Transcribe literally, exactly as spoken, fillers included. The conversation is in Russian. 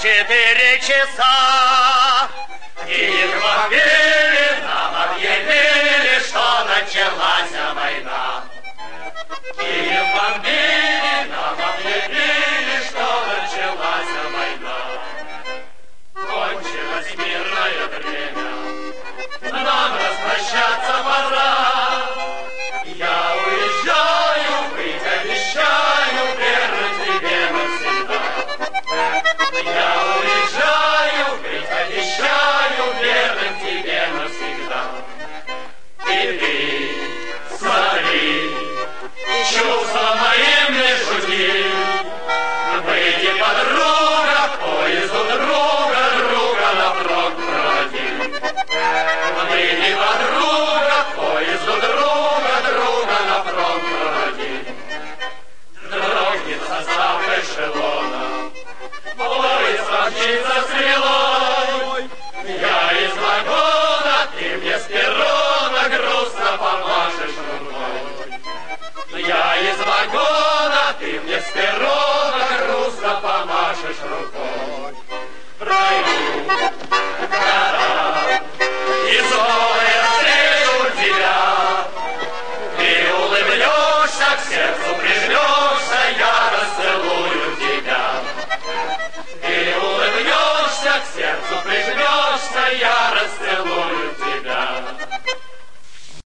четыре часа. И бомбили, нам объявили, что началась война. И бомбили, нам объявили, что началась война. Кончилось мирное время, нам распрощаться пора. Я уезжаю, быть обещаю, верно тебе навсегда. Я уезжаю, быть обещаю, верен тебе навсегда. И ты, смотри, чувства моим не жуди. Выйди, подруга, к поезду друга, друга на фронт проводи. Выйди, подруга, к поезду друга, друга на фронт проводи. Дрогнет состав эшелона, поезд мчится стрелой. Я из вагона, ты мне с перрона грустно помашешь рукой. Я из вагона, ты мне с перрона грустно помашешь рукой.